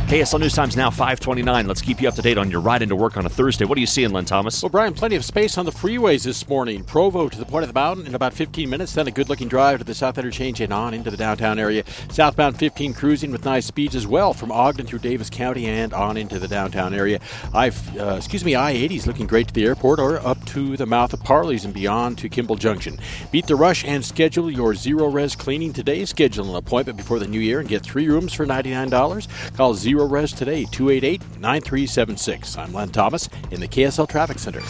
KSL News Time's now 5:29. Let's keep you up to date on your ride into work on a Thursday. What are you seeing, Len Thomas? Well, Brian, plenty of space on the freeways this morning. Provo to the point of the mountain in about 15 minutes, then a good-looking drive to the south interchange and on into the downtown area. Southbound 15 cruising with nice speeds as well from Ogden through Davis County and on into the downtown area. I-80 is looking great to the airport or up to the mouth of Parley's and beyond to Kimball Junction. Beat the rush and schedule your zero-res cleaning today. Schedule an appointment before the new year and get 3 rooms for $99. Call Zero Res today, 288-9376. I'm Len Thomas in the KSL Traffic Center.